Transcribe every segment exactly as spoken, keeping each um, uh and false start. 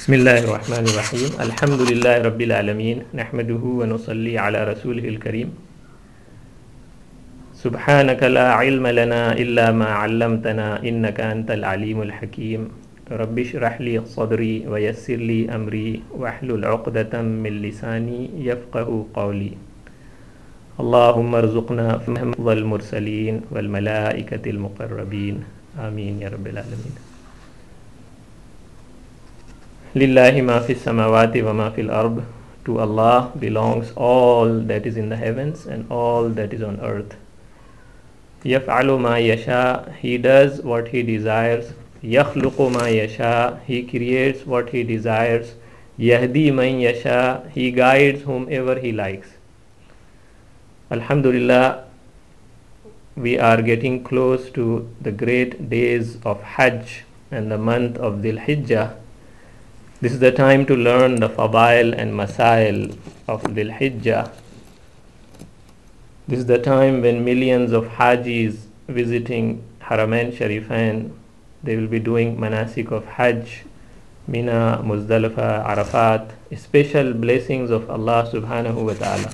बिस्मिल्लाहिर्रहमानिर्रहीम अल्हम्दुलिल्लाहि रब्बिल आलमीन नहमदुहु व नुसल्ली अला रसूलिहिल करीम सुब्हानक ला इल्म लना इल्ला मा अल्लमतना इन्नका अंतल अलीमुल हकीम रब्बि इश्रह ली सदरी व यस्सिर ली अमरी वहलुल उक़दतम मिन लिसानी यफ़क़हू क़ौली अल्लाहुम्मा अर्ज़ुक़ना वल मुरसलीन वल मलाइकतिल मुक़र्रबीन आमीन या रब्बिल आलमीन। Lillahi ma fis samawati wa ma fil ard. To Allah belongs all that is in the heavens and all that is on earth. Yaf'alu ma yasha, He does what He desires. Yakhluqu ma yasha, He creates what He desires. Yahdi man yasha, He guides whomever He likes. Alhamdulillah, we are getting close to the great days of Hajj and the month of Dhul Hijjah. This is the time to learn the fadail and masail of Dhul Hijjah. This is the time when millions of Hajis visiting Haramain Sharifain, they will be doing manasik of Hajj, Mina, Muzdalifah, Arafat, special blessings of Allah subhanahu wa ta'ala.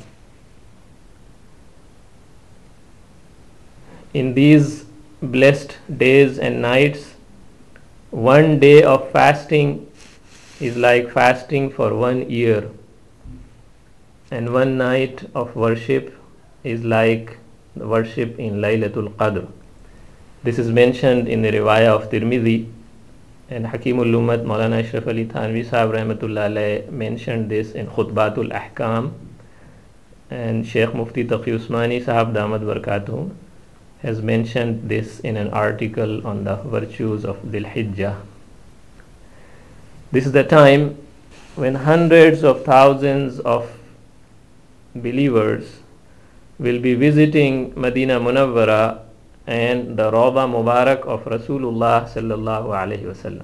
In these blessed days and nights, one day of fasting is like fasting for one year, and one night of worship is like the worship in Laylatul Qadr. This is mentioned in the riwayah of Tirmidhi, and Hakimul Ummat Maulana Ashraf Ali Thanvi Sahib Rahmatullah Alayh mentioned this in Khutbatul Ahkam, and Sheikh Mufti Taqi Usmani Sahib Damat Barakatuh has mentioned this in an article on the virtues of Dhul Hijjah. This is the time when hundreds of thousands of believers will be visiting Madina Munawwara and the Rawda Mubarak of Rasulullah sallallahu alaihi wasallam.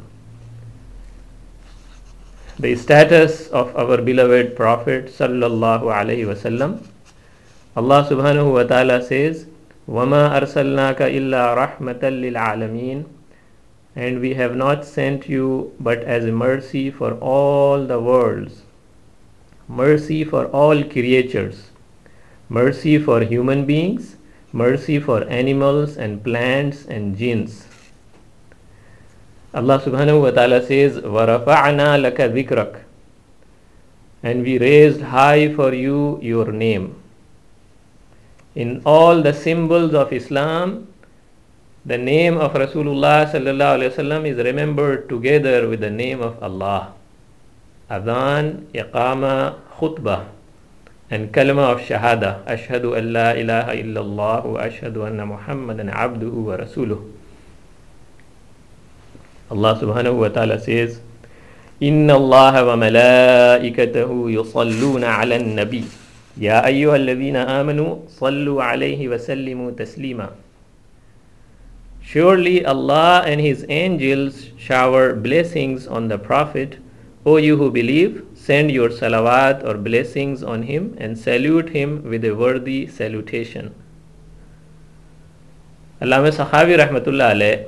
The status of our beloved Prophet sallallahu alaihi wasallam, Allah subhanahu wa ta'ala says, وَمَا أَرْسَلْنَاكَ إِلَّا رَحْمَةً لِلْعَالَمِينَ, and we have not sent you but as a mercy for all the worlds, mercy for all creatures, mercy for human beings, mercy for animals and plants and jinns. Allah subhanahu wa ta'ala says, وَرَفَعْنَا لَكَ ذِكْرَكَ, and we raised high for you your name. In all the symbols of Islam, the name of Rasulullah sallallahu alaihi wasallam is remembered together with the name of Allah. Adhan, Iqama, Khutbah, and Kalima of Shahada. Ashhadu an la ilaha illallah wa ashhadu anna Muhammadan abduhu wa rasuluh. Allah subhanahu wa ta'ala says, Inna Allah wa malaikatahu yusalluna ala nabi. Ya ayyuha alladhina amanu sallu alayhi wa sallimu taslima. Surely Allah and His angels shower blessings on the Prophet. O you who believe, send your salawat or blessings on him and salute him with a worthy salutation. Allama Sakhawi Rahmatullah Alayh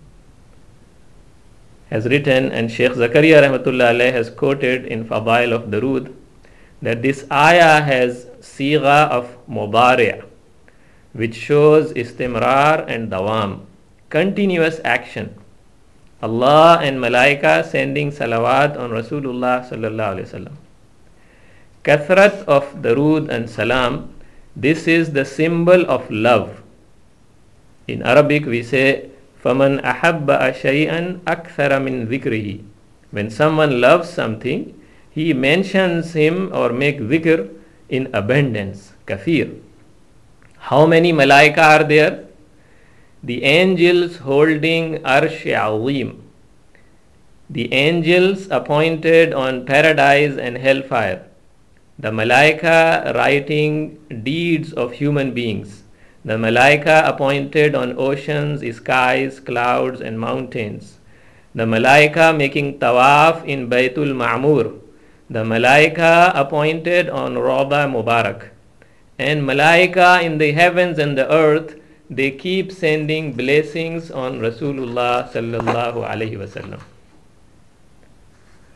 has written, and Sheikh Zakaria Rahmatullah Alayh has quoted in Fadail of Darood, that this ayah has sigha of mudari', which shows istimrar and dawam, continuous action. Allah and Malaika sending salawat on Rasulullah sallallahu alaihi wasallam. Kathrat of darood and salam, this is the symbol of love. In Arabic we say, فَمَنْ أَحَبَّ شَيْئًا أَكْثَرَ مِنْ ذِكْرِهِ. When someone loves something, he mentions him or make dhikr in abundance, kathir. How many Malaika are there? The angels holding Arsh Azim, the angels appointed on paradise and hellfire, the Malaika writing deeds of human beings, the Malaika appointed on oceans, skies, clouds and mountains, the Malaika making tawaf in Baytul Ma'mur, the Malaika appointed on Rawda Mubarak, and Malaika in the heavens and the earth, they keep sending blessings on Rasulullah sallallahu alaihi wasallam.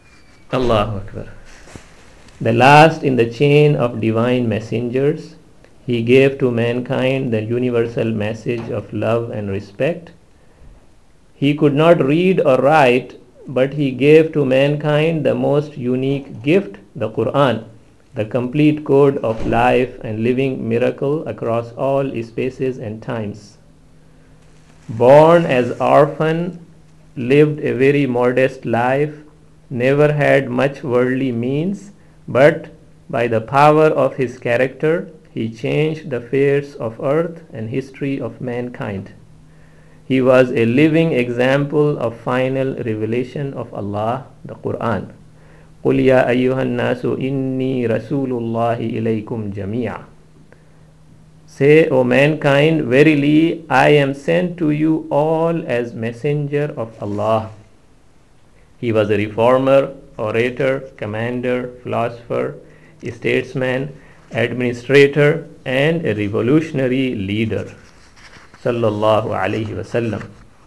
Allahu Akbar. The last in the chain of divine messengers, he gave to mankind the universal message of love and respect. He could not read or write, but he gave to mankind the most unique gift, the Quran, the complete code of life and living miracle across all spaces and times. Born as orphan, lived a very modest life, never had much worldly means, but by the power of his character, he changed the fates of earth and history of mankind. He was a living example of final revelation of Allah, the Quran. قُلْ يَا أَيُّهَا النَّاسُ إِنِّي رَسُولُ اللَّهِ إِلَيْكُمْ جَمِيعًا. Say, O mankind, verily I am sent to you all as messenger of Allah. He was a reformer, orator, commander, philosopher, statesman, administrator, and a revolutionary leader. Sallallahu alayhi wasallam.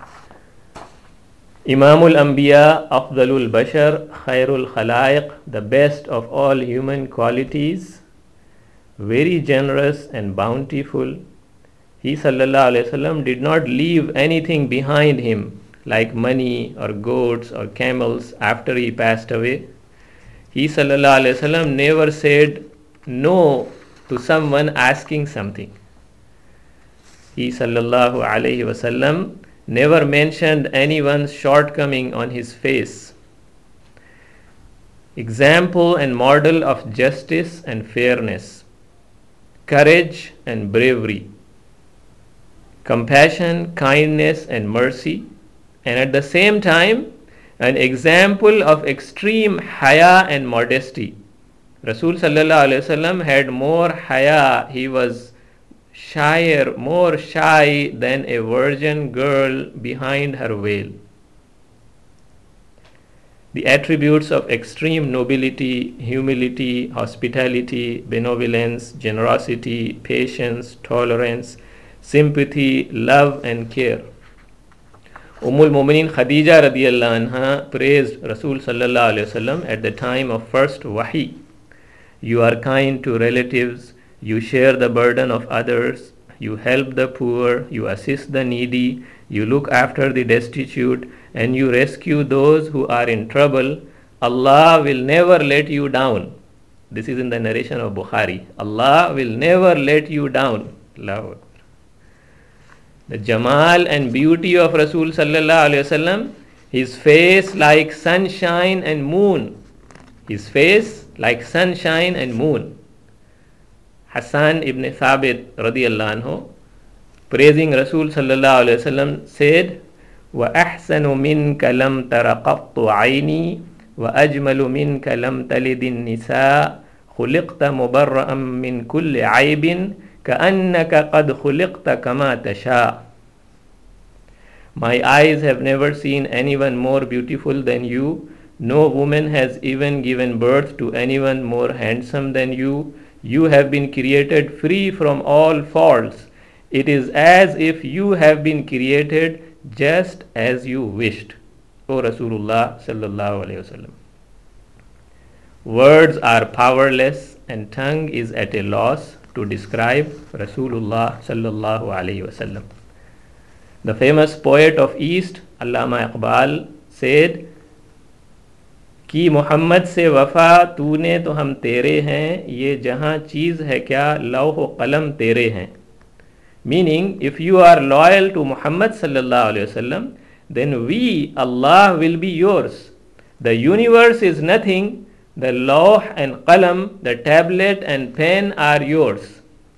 Imamul Anbiya, Afdalul Bashar, Khairul Khalaiq, the best of all human qualities, very generous and bountiful. He sallallahu alayhi wasallam did not leave anything behind him like money or goats or camels after he passed away. He sallallahu alayhi wasallam never said no to someone asking something. He sallallahu alayhi wasallam never mentioned anyone's shortcoming on his face. Example and model of justice and fairness, courage and bravery, compassion, kindness and mercy, and at the same time an example of extreme haya and modesty. Rasul sallallahu alaihi wasallam had more haya, he was shyer, more shy than a virgin girl behind her veil. The attributes of extreme nobility, humility, hospitality, benevolence, generosity, patience, tolerance, sympathy, love and care. Ummul Mu'mineen Khadija radiyallahu anha praised Rasul sallallahu alaihi wasallam at the time of first wahi. You are kind to relatives, you share the burden of others, you help the poor, you assist the needy, you look after the destitute, and you rescue those who are in trouble. Allah will never let you down. This is in the narration of Bukhari. Allah will never let you down. Allahu Akbar. The Jamal and beauty of Rasul sallallahu alaihi wasallam, his face like sunshine and moon. His face like sunshine and moon. Hassan ibn Thabit radiyallahu anhu, praising Rasul sallallahu alaihi wasallam, said, وَأَحْسَنُ مِنْكَ لَمْ تَرَ قَطُّ عَيْنِي وَأَجْمَلُ مِنْكَ لَمْ تَلِدِ النِّسَاء خُلِقْتَ مُبَرَّأً مِنْ كُلِّ عَيْبٍ كَأَنَّكَ قَدْ خُلِقْتَ كَمَا تَشَاءُ. My eyes have never seen anyone more beautiful than you. No woman has even given birth to anyone more handsome than you. You have been created free from all faults. It is as if you have been created just as you wished. O Rasulullah sallallahu alayhi wasallam. Words are powerless and tongue is at a loss to describe Rasulullah sallallahu alayhi wasallam. The famous poet of East, Allama Iqbal, said कि मोहम्मद से वफ़ा तूने तो हम तेरे हैं, ये जहाँ चीज़ है क्या लौह कलम तेरे हैं. Meaning, if you are loyal to Muhammad sallallahu alaihi wasallam, then we, Allah, will be yours. The universe is nothing. The lawh and qalam, the tablet and pen are yours.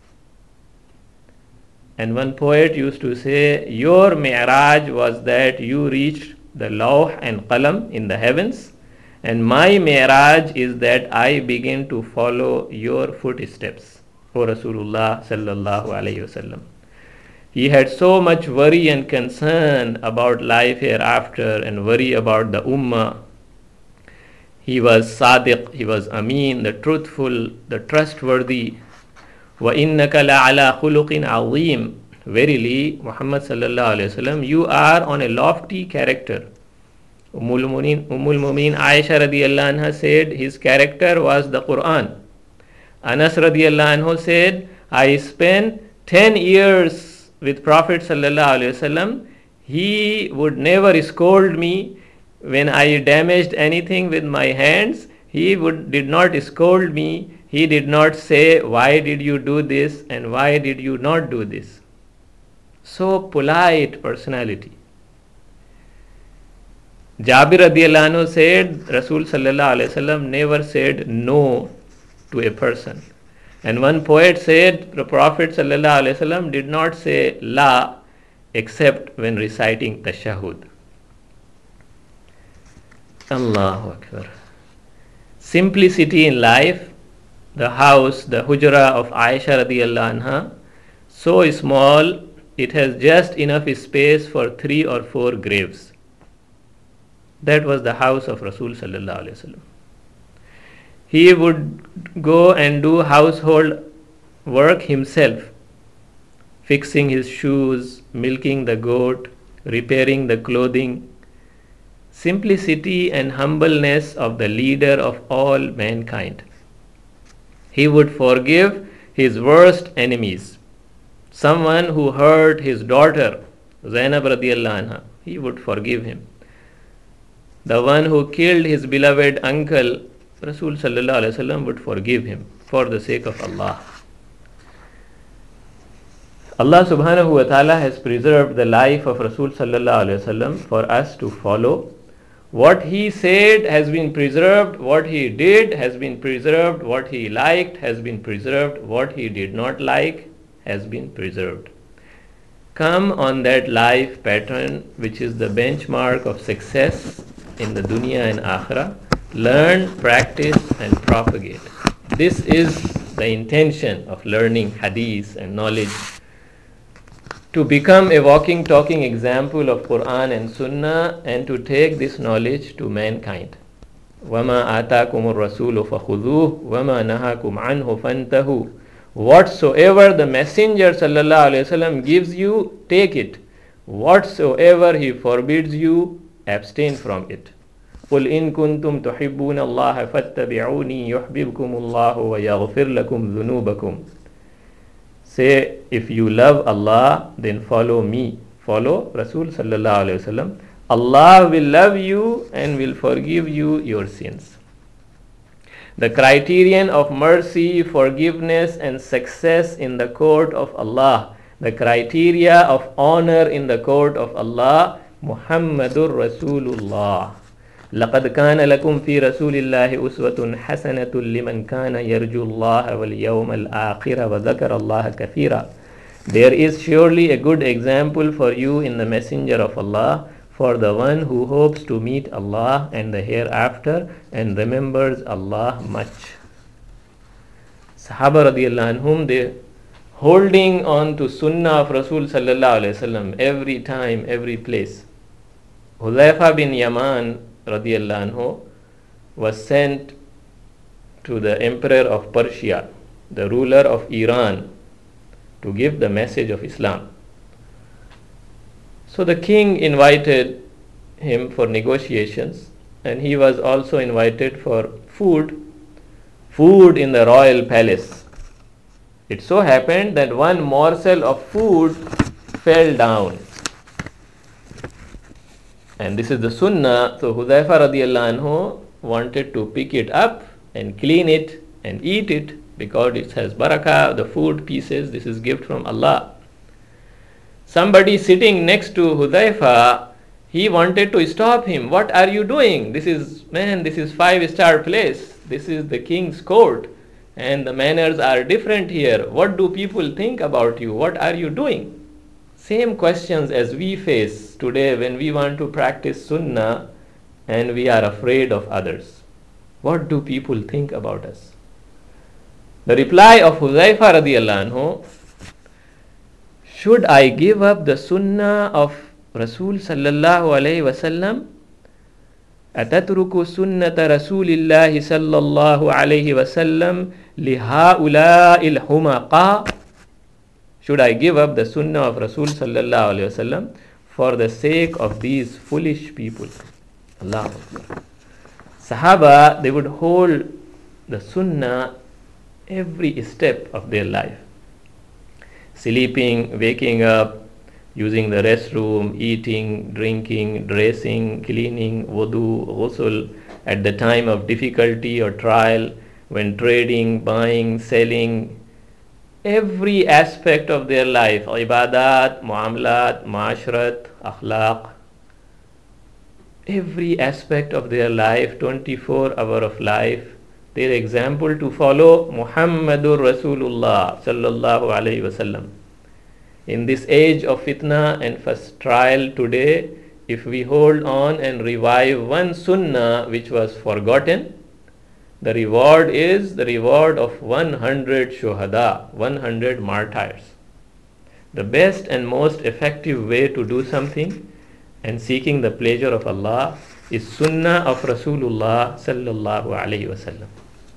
And one poet used to say, your mi'raj was that you reached the lawh and qalam in the heavens, and my mi'raj is that I begin to follow your footsteps, O Rasulullah sallallahu alayhi wasallam. He had so much worry and concern about life hereafter and worry about the ummah. He was sadiq, he was ameen, the truthful, the trustworthy. وَإِنَّكَ لَعَلَى خُلُقٍ عَظِيمٍ. Verily, Muhammad sallallahu alayhi wasallam, you are on a lofty character. Ummul Mumin, Ummul Mumin Aisha radiallahu anha said his character was the Quran. Anas radiallahu anhu said, I spent ten years with Prophet sallallahu alaihi wasallam. He would never scold me when I damaged anything with my hands. He would did not scold me. He did not say, why did you do this and why did you not do this? So polite personality. Jabir radiallahu anhu said, Rasul sallallahu alaihi wasallam never said no to a person. And one poet said, the Prophet sallallahu alaihi wasallam did not say la except when reciting tashahhud. Allahu Akbar. Simplicity in life. The house, the hujra of Aisha radiallahu anha, so small, it has just enough space for three or four graves. That was the house of Rasul sallallahu alaihi wasallam. He would go and do household work himself, fixing his shoes, milking the goat, repairing the clothing. Simplicity and humbleness of the leader of all mankind. He would forgive his worst enemies. Someone who hurt his daughter, Zainab radiallahu anha, he would forgive him. The one who killed his beloved uncle, Rasul sallallahu alaihi wasallam, would forgive him for the sake of Allah. Allah subhanahu wa ta'ala has preserved the life of Rasul sallallahu alaihi wasallam for us to follow. What he said has been preserved, what he did has been preserved, what he liked has been preserved, what he did not like has been preserved. Come on that life pattern which is the benchmark of success in the dunya and akhirah. Learn, practice and propagate. This is the intention of learning hadith and knowledge, to become a walking, talking example of Quran and Sunnah and to take this knowledge to mankind. وَمَا آتَاكُمُ الرَّسُولُ فَخُذُوهُ وَمَا نَهَاكُمْ عَنْهُ فَانْتَهُوا. Whatsoever the Messenger sallallahu alaihi wasallam gives you, take it. Whatsoever he forbids you, abstain from it. قُلْ إِن كُنْتُمْ تُحِبُّونَ اللَّهَ فَاتَّبِعُونِي يُحْبِبْكُمُ اللَّهُ وَيَغْفِرْ لَكُمْ ذُنُوبَكُمْ. Say, if you love Allah, then follow me. Follow Rasul sallallahu alaihi wasallam. Allah will love you and will forgive you your sins. The criterion of mercy, forgiveness and success in the court of Allah, the criteria of honor in the court of Allah, Muhammadur Rasulullah. لقد كان لكم في رسول الله أسوة حسنة لمن كان يرجو الله واليوم الآخر وذكر الله كثيرا. There is surely a good example for you in the Messenger of Allah, for the one who hopes to meet Allah and the hereafter and remembers Allah much. Sahaba radiallahu anhum, they holding on to Sunnah of Rasul sallallahu alaihi wasallam every time, every place. Hudhaifa bin Yaman radiallahu anhu was sent to the emperor of Persia, the ruler of Iran, to give the message of Islam. So the king invited him for negotiations, and he was also invited for food, food in the royal palace. It so happened that one morsel of food fell down. And this is the sunnah, so Hudhaifa radiallahu anhu wanted to pick it up and clean it and eat it because it has barakah, the food pieces, this is gift from Allah. Somebody sitting next to Hudhaifa, he wanted to stop him. What are you doing? This is, man, this is five-star place. This is the king's court and the manners are different here. What do people think about you? What are you doing? Same questions as we face today when we want to practice sunnah and we are afraid of others. What do people think about us? The reply of Hudhaifa radiallahu anhu, should I give up the sunnah of Rasul sallallahu alayhi wasallam? Atatruku sunnata Rasulillahi sallallahu alayhi wasallam lihaula'il humaqa? Should I give up the sunnah of Rasul sallallahu alayhi wasallam for the sake of these foolish people? Allahu Akbar. Sahaba, they would hold the sunnah every step of their life. Sleeping, waking up, using the restroom, eating, drinking, dressing, cleaning, wudu, ghusl, at the time of difficulty or trial, when trading, buying, selling, every aspect of their life, ibadat, muamalat, ma'ashrat, akhlaq, every aspect of their life, twenty-four hour of life, their example to follow, Muhammadur Rasulullah sallallahu alayhi wasallam. In this age of fitna and first trial today, if we hold on and revive one sunnah which was forgotten, the reward is the reward of one hundred shuhada, one hundred martyrs. The best and most effective way to do something and seeking the pleasure of Allah is sunnah of Rasulullah sallallahu alayhi wasallam.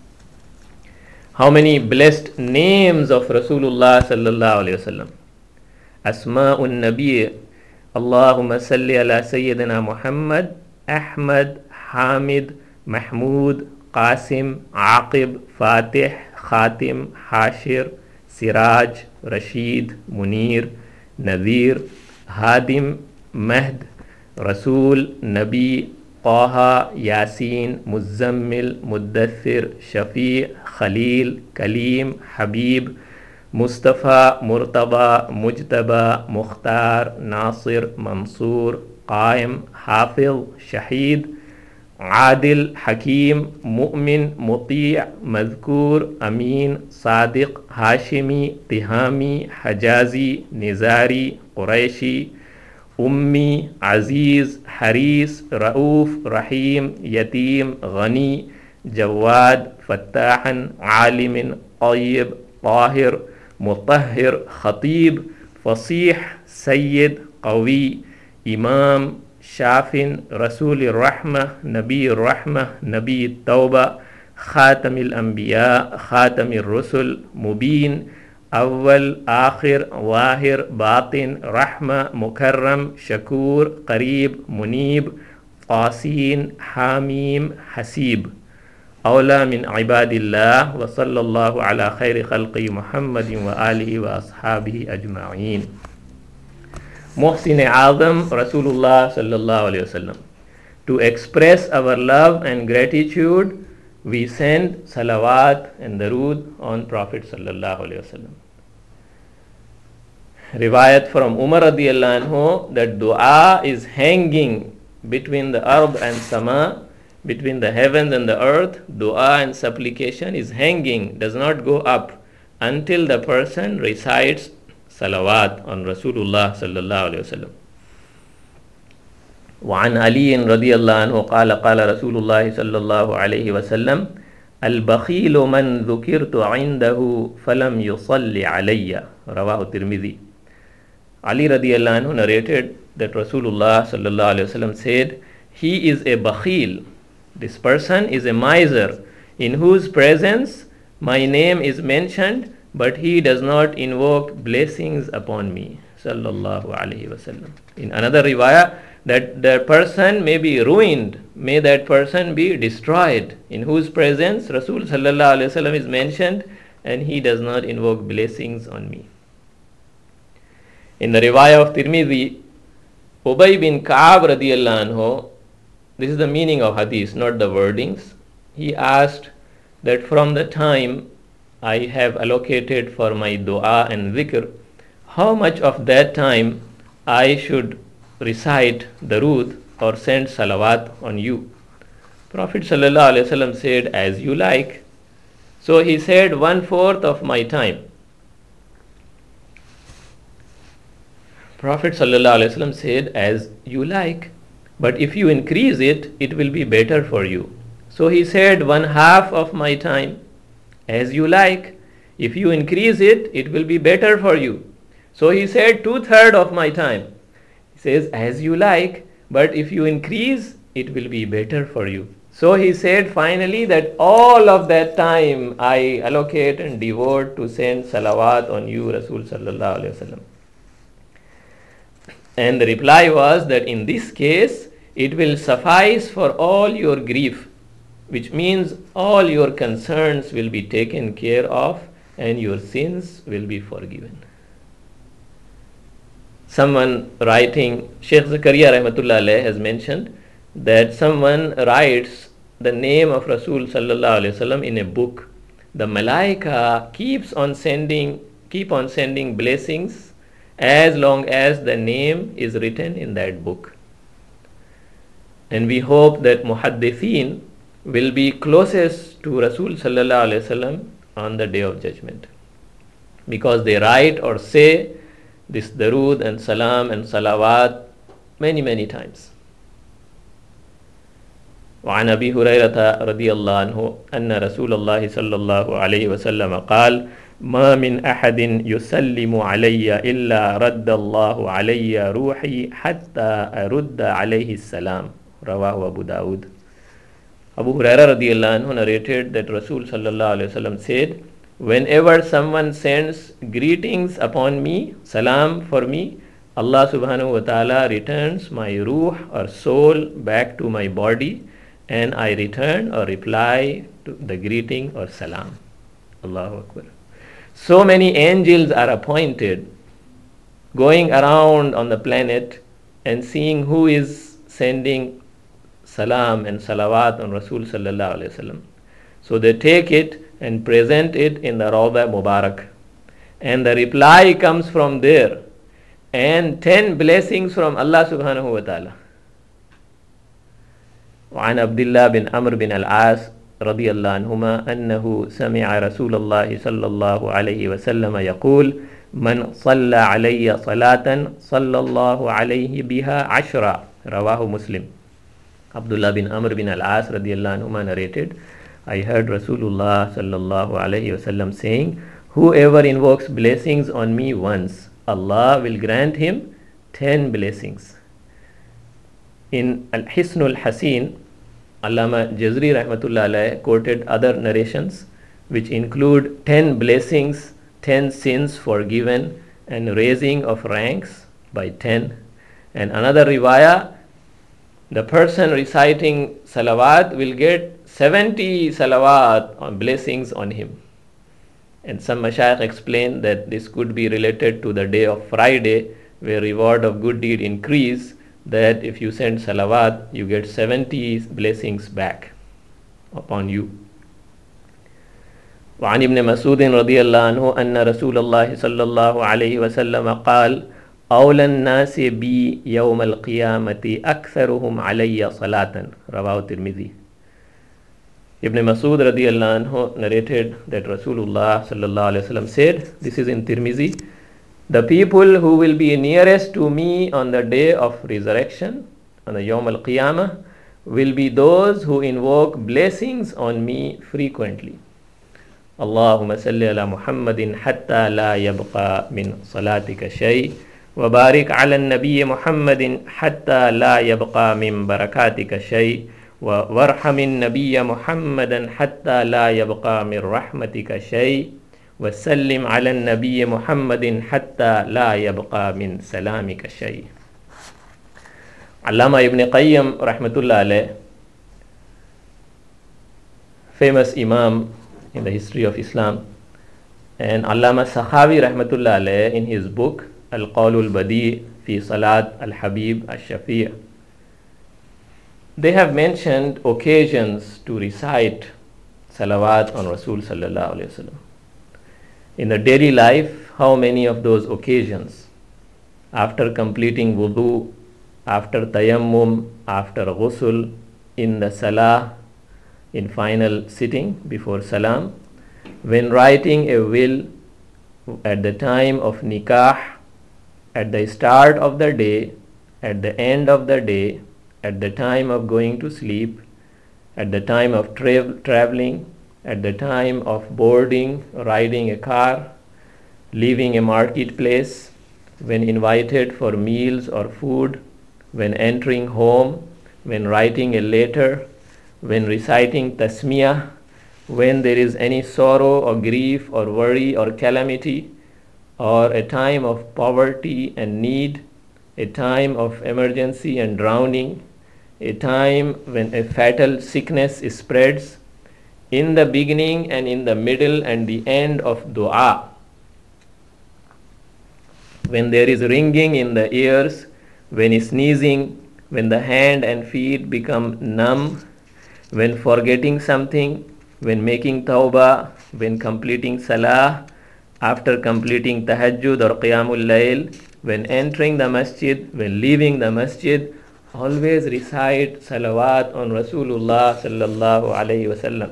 How many blessed names of Rasulullah sallallahu alayhi wasallam. Asma'un Nabi, Allahumma salli ala Sayyidina Muhammad, Ahmad, Hamid, Mahmud, Qasim, Aqib, Fatih, Khatim, Hashir, Siraj, Rashid, Munir, Nadir, Hadim, Mahd, Rasul, Nabi, Taha, Yasin, Muzzammil, Muddathir, Shafi, Khalil, Kalim, Habib, Mustafa, Murtaba, Mujtaba, Mukhtar, Nasir, Mansur, Qaim, Hafiz, Shahid, Adil, Hakim, Mu'min, Muti', Madhkur, Amin, Sadiq, Hashimi, Tihami, Hajazi, Nizari, Quraishi, Ummi, Aziz, Haris, Rauf, Rahim, Yatim, Ghani, Jawad, Fattahan, Alimin, Qayyib, Tahir, Mutahhir, Khatib, Fasih, Sayyid, Qawi, Imam, Shafin, Rasul Rahmah, Nabi Rahmah, Nabi Tawbah, Khatamil Anbiya, Khatamil Rusul, Mubin, Awwal, Akhir, Wahir, Batin, Rahma, Mukarram, Shakur, Qareeb, Munib, Qasin, Hamim, Hasib. أولى من عباد الله وصلى الله على خير خلقه محمد وآله وأصحابه أجمعين. Muhsin Azam Rasulullah sallallahu alayhi wasallam. To express our love and gratitude, we send salawat and darood on Prophet sallallahu alayhi wasallam. Riwayat from Umar radiyallahu anhu that dua is hanging between the ard and sama, between the heavens and the earth. Dua and supplication is hanging, does not go up until the person recites salawat on Rasulullah sallallahu alayhi wasallam. وعن علي رضي الله عنه قال قال رسول الله صلى الله عليه وسلم البخيل من ذكرت عنده فلم يصل علي رواه الترمذي. Ali radiallahu anhu narrated that Rasulullah sallallahu alayhi wasallam said, he is a bakhil. This person is a miser in whose presence my name is mentioned, but he does not invoke blessings upon me. Sallallahu alayhi wasallam. In another riwayah, that the person may be ruined, may that person be destroyed, in whose presence Rasul sallallahu alayhi wasallam is mentioned, and he does not invoke blessings on me. In the riwayah of Tirmidhi, Ubay bin Ka'ab radiyallahu anhu, this is the meaning of hadith, not the wordings. He asked that from the time I have allocated for my dua and dhikr, how much of that time I should recite darood or send salawat on you. Prophet sallallahu alaihi wasallam said, as you like. So he said, one fourth of my time. Prophet sallallahu alaihi wasallam said, as you like. But if you increase it, it will be better for you. So he said, one half of my time, as you like. If you increase it, it will be better for you. So he said, two thirds of my time. He says, as you like, but if you increase, it will be better for you. So he said finally that all of that time I allocate and devote to send salawat on you, Rasul sallallahu alaihi wasallam. And the reply was that in this case, it will suffice for all your grief, which means all your concerns will be taken care of and your sins will be forgiven. Someone writing, Sheikh Zakaria Rahmatullah Alayh has mentioned that someone writes the name of Rasul Sallallahu Alaihi Wasallam in a book. The Malaika keeps on sending, keep on sending blessings as long as the name is written in that book. And we hope that Muhaddithin will be closest to Rasul Sallallahu Alaihi Wasallam on the Day of Judgment, because they write or say this darood and salam and salawat many many times. وعن أبي هريرة رضي الله عنه أن رسول الله صلى الله عليه وسلم قال ما من أحد يسلم علي إلا رد الله علي روحي حتى أرد عليه السلام. رواه أبو داود. Abu Huraira radiallahu anhu narrated that Rasul sallallahu alaihi wasallam said, whenever someone sends greetings upon me, salam for me, Allah subhanahu wa ta'ala returns my ruh or soul back to my body, and I return or reply to the greeting or salam. Allahu Akbar. So many angels are appointed going around on the planet and seeing who is sending salam and salawat on Rasul sallallahu alaihi wasallam. So they take it and present it in the Rawda Mubarak, and the reply comes from there, and ten blessings from Allah subhanahu wa ta'ala. وعن عبد الله بن عمرو بن العاص رضي الله عنهما أنه سمع رسول الله صلى الله عليه وسلم يقول من صلى علي صلاة صلى الله عليه بها عشرة. رواه مسلم. Abdullah bin Amr bin al-As radiallahu anhuma narrated, I heard Rasulullah sallallahu alayhi wasallam saying, whoever invokes blessings on me once, Allah will grant him ten blessings. In Al-Hisnul Hasin, Allama Jazri rahmatullah alayh quoted other narrations which include ten blessings, ten sins forgiven, and raising of ranks by ten. And another riwayah, the person reciting salawat will get seventy salawat on blessings on him. And some mashayikh explain that this could be related to the day of Friday, where reward of good deed increase, that if you send salawat, you get seventy blessings back upon you. وعن ابن مسعود رضي الله عنه أن رسول الله صلى الله عليه وسلم قال أولى الناس بي يوم القيامة أكثرهم علي صلاة. رواه الترمذي. Ibn Masud radiallahu anhu narrated that Rasulullah sallallahu alaihi wasallam said, this is in Tirmizi, the people who will be nearest to me on the day of resurrection, on the Yawm al-Qiyamah, will be those who invoke blessings on me frequently. Allahumma salli ala Muhammadin hatta la yabqa min salatika shay, wa barik ala nabiy Muhammadin hatta la yabqa min barakatika shay, wa warhamin nabiy Muhammadan hatta la yabqa min rahmatika shay, wa sallim ala nabiy Muhammadin hatta la yabqa min salamika shay. Allama Ibn Qayyim rahmatullah alayh, famous imam in the history of Islam, and Allama Sakhawi rahmatullah alayh in his book Al-Qawl al-Badi fi Salat al-Habib al-Shafi', they have mentioned occasions to recite salawat on Rasul sallallahu alayhi wasallam. In the daily life, how many of those occasions, after completing wudu, after tayammum, after ghusl, in the salah, in final sitting before salam, when writing a will, at the time of nikah, at the start of the day, at the end of the day, at the time of going to sleep, at the time of tra- traveling, at the time of boarding, riding a car, leaving a marketplace, when invited for meals or food, when entering home, when writing a letter, when reciting tasmiyah, when there is any sorrow or grief or worry or calamity, or a time of poverty and need, a time of emergency and drowning, a time when a fatal sickness spreads, in the beginning and in the middle and the end of dua, when there is ringing in the ears, when sneezing, when the hand and feet become numb, when forgetting something, when making tawbah, when completing salah, after completing tahajjud or qiyamul layl, when entering the masjid, when leaving the masjid, always recite salawat on Rasulullah sallallahu alayhi wasallam.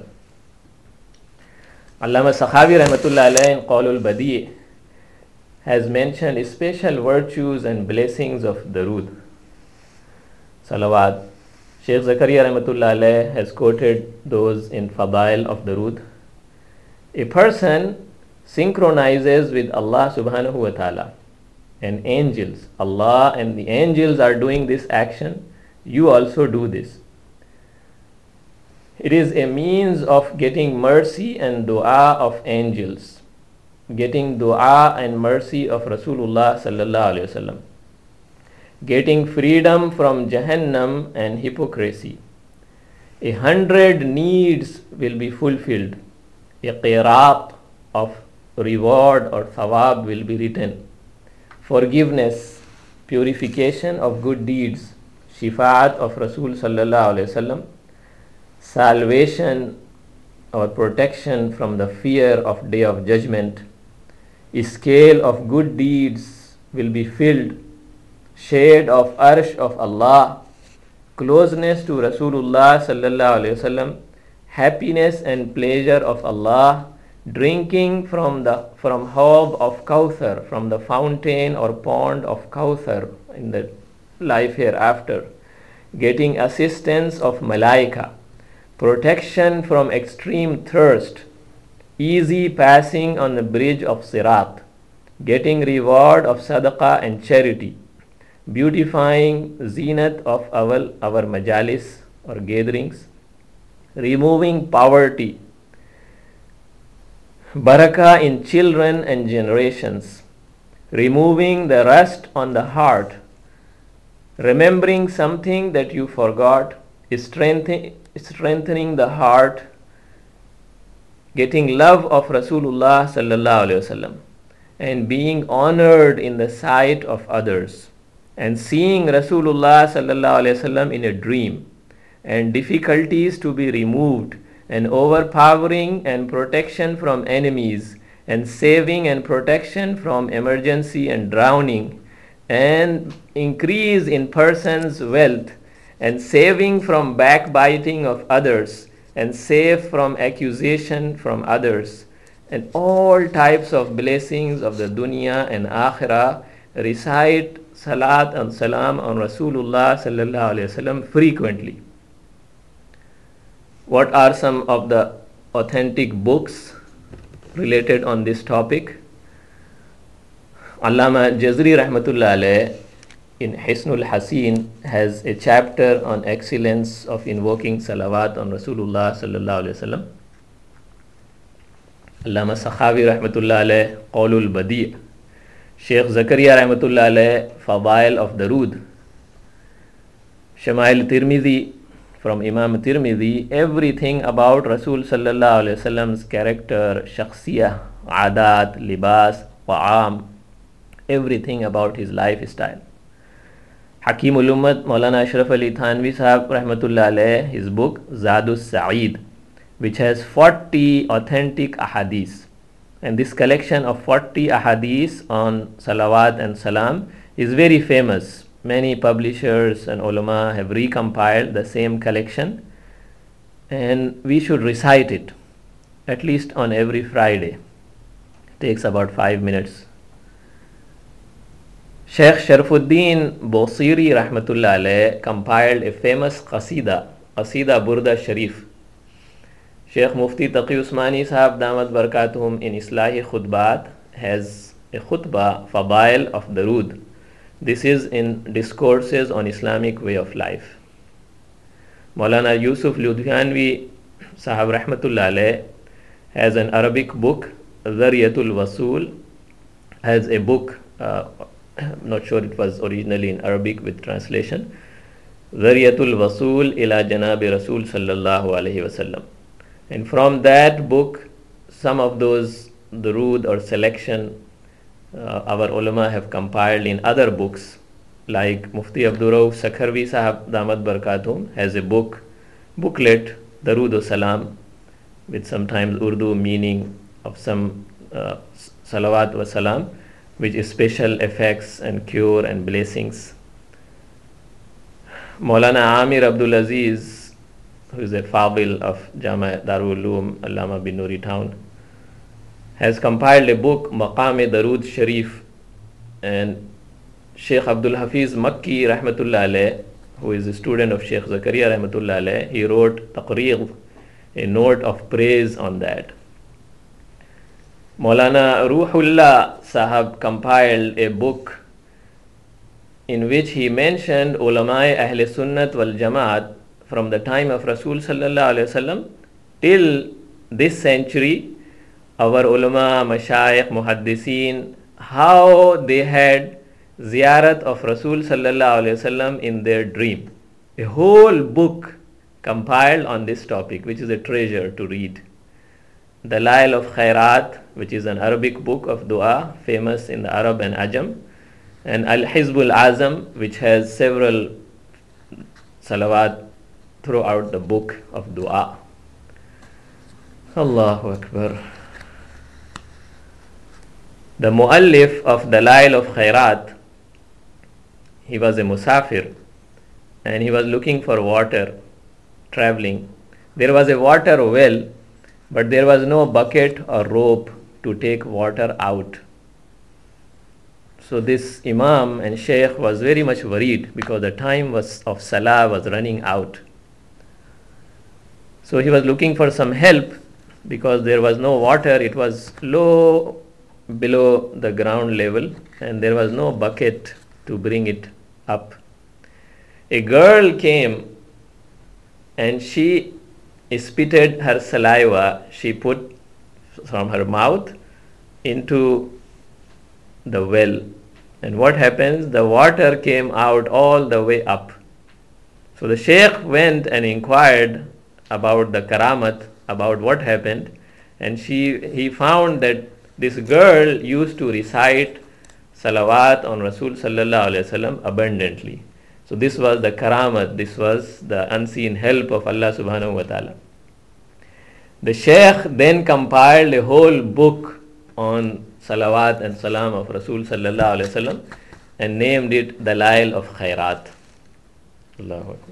Allama Sakhawi rahmatullah alayhi in Qawlul Badi' has mentioned special virtues and blessings of Darood, salawat. Shaykh Zakaria rahmatullah alayhi has quoted those in Fadail of Darood. A person synchronizes with Allah subhanahu wa ta'ala and angels. Allah and the angels are doing this action. You also do this. It is a means of getting mercy and dua of angels, getting dua and mercy of Rasulullah sallallahu alaihi wasallam, getting freedom from Jahannam and hypocrisy. A hundred needs will be fulfilled. A qirat of reward or thawab will be written. Forgiveness, purification of good deeds, shifaat of Rasul sallallahu alaihi wasallam, salvation or protection from the fear of day of judgment. A scale of good deeds will be filled. Shade of arsh of Allah, closeness to Rasulullah sallallahu alaihi wasallam, happiness and pleasure of Allah, drinking from the from Hawd of Kawthar, from the fountain or pond of Kawthar in the life hereafter, getting assistance of Malaika, protection from extreme thirst, easy passing on the bridge of Sirat, getting reward of sadaqah and charity, beautifying zenat of our, our majalis or gatherings, removing poverty, barakah in children and generations, removing the rust on the heart, remembering something that you forgot, strengthening, strengthening the heart, getting love of Rasulullah sallallahu alaihi wasallam, and being honored in the sight of others, and seeing Rasulullah sallallahu alaihi wasallam in a dream, and difficulties to be removed, and overpowering and protection from enemies, and saving and protection from emergency and drowning, and increase in person's wealth, and saving from backbiting of others, and save from accusation from others, and all types of blessings of the dunya and akhirah. Recite salat and salam on Rasulullah sallallahu alaihi wasallam frequently. What are some of the authentic books related on this topic? Allama Jazri rahmatullah alayh in Hisnul Hasin has a chapter on excellence of invoking salawat on Rasulullah sallallahu alaihi wasallam. Allama Sakhawi rahmatullah alayh Qawlul Badi', Shaykh Zakaria rahmatullah alayh Fadail of Darood, Shama'il Tirmidhi from Imam Tirmidhi, everything about Rasul sallallahu alaihi wasallam's character, shakhsiyah, adat, libas, ta'am, everything about his lifestyle. Hakimul Ummat Maulana Ashraf Ali Thanvi Sahab rahmatullah alayh, his book Zadus Sa'id, which has forty authentic ahadith, and this collection of forty ahadith on salawat and salam is very famous. Many publishers and ulama have recompiled the same collection, and we should recite it at least on every Friday. It takes about five minutes. Shaykh Sharafuddin Bosiri rahmatullah alayh compiled a famous qasida, Qasida Burda Sharif. Shaykh Mufti Taqi Usmani Sahab Damat Barakatuhum in Islahi Khutbat has a khutbah, Fadail of Darood. This is in Discourses on Islamic Way of Life. Maulana Yusuf Ludhianvi Sahab rahmatullah alayh has an Arabic book, Zariyatul Wasul, has a book, uh, I'm not sure it was originally in Arabic with translation, Zariyatul Wasool ila Janabi Rasul sallallahu alayhi wasallam. And from that book, some of those durood or selection uh, our ulama have compiled in other books, like Mufti Abdur Rauf Sakharvi Sahab Damat Barakatum has a book, booklet, Darood o Salam, with sometimes Urdu meaning of some uh, salawat wa salam, which is special effects and cure and blessings. Maulana Amir Abdul Aziz, who is a Fadil of Jama Darul Uloom Allama bin Nuri Town, has compiled a book, Maqam-e Darood Sharif, and Sheikh Abdul Hafiz Makki Rahmatullah Alayh, who is a student of Sheikh Zakaria Rahmatullah Alayh, he wrote Taqreer, a note of praise on that. Maulana Ruhullah Sahab compiled a book in which he mentioned ulama-e Ahl Sunnat wal Jamaat from the time of Rasul sallallahu alaihi wasallam till this century. Our ulama, mashayikh, muhaddiseen, how they had ziyarat of Rasul sallallahu alaihi wasallam in their dream. A whole book compiled on this topic, which is a treasure to read. Dalail of Khairat, which is an Arabic book of dua, famous in the Arab and Ajam, and Al-Hizbul Azam, which has several salawat throughout the book of dua. Allahu Akbar. The Muallif of Dalail of Khairat, he was a musafir and he was looking for water, traveling. There was a water well, but there was no bucket or rope to take water out. So this Imam and Shaykh was very much worried because the time was of Salah was running out. So he was looking for some help because there was no water, it was low below the ground level and there was no bucket to bring it up. A girl came and she spitted her saliva, she put from her mouth into the well, and what happens? The water came out all the way up. So the Shaykh went and inquired about the karamat, about what happened, and she he found that this girl used to recite salawat on Rasul sallallahu alaihi wasallam abundantly. So this was the karamat, this was the unseen help of Allah subhanahu wa ta'ala. The Shaykh then compiled a whole book on salawat and salam of Rasul sallallahu alaihi wasallam and named it Dalail of Khairat. Allahu Akbar.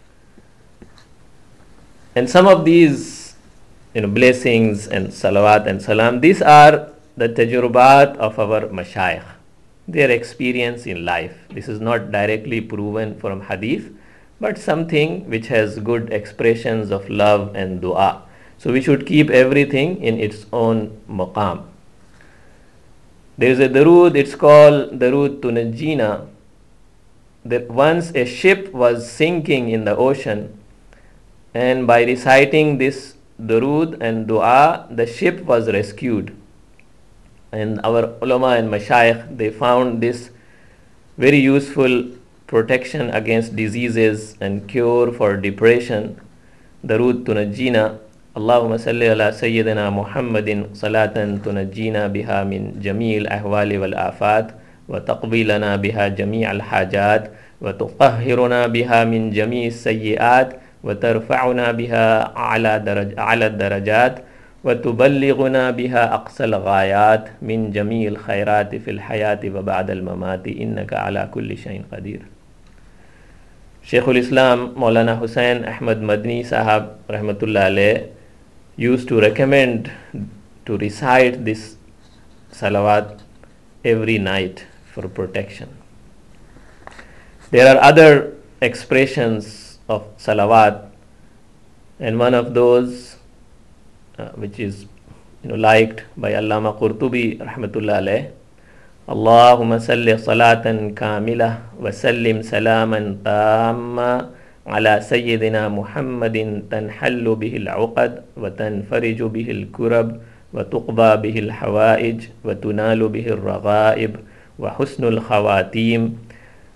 And some of these, you know, blessings and salawat and salam, these are the tajrubat of our mashayikh, their experience in life. This is not directly proven from hadith, but something which has good expressions of love and dua. So we should keep everything in its own maqam. There is a darood, it's called Darood Tunajjina. That once a ship was sinking in the ocean, and by reciting this darood and dua, the ship was rescued. And our ulama and mashayikh, they found this very useful protection against diseases and cure for depression. Darood Tunajjina. Allahumma salli ala Sayyidina Muhammadin salatan tunajjina biha min jamil ahwali wal afat wa taqbilana biha jami' al hajat wa tuqahhiruna biha min jami' sayyi'at wa tarfa'una biha a'la daraj a'la darajat wa tuballighuna biha aqsal ghayat min jami' al khairat fil hayati wa ba'da al mamati innaka ala kulli shay'in qadir. Shaykhul Islam Maulana Hussain Ahmad Madni Sahab Rahmatullah Alayh used to recommend to recite this salawat every night for protection. There are other expressions of salawat, and one of those uh, which is, you know, liked by Allama Qurtubi Rahmatullah Alayh, Allahumma salli salatan kamila wa sallim salaman tamma على سيدنا محمد تنحل به العقد وتنفرج به الكرب وتقضى به الحوائج وتنال به الرغائب وحسن الخواتيم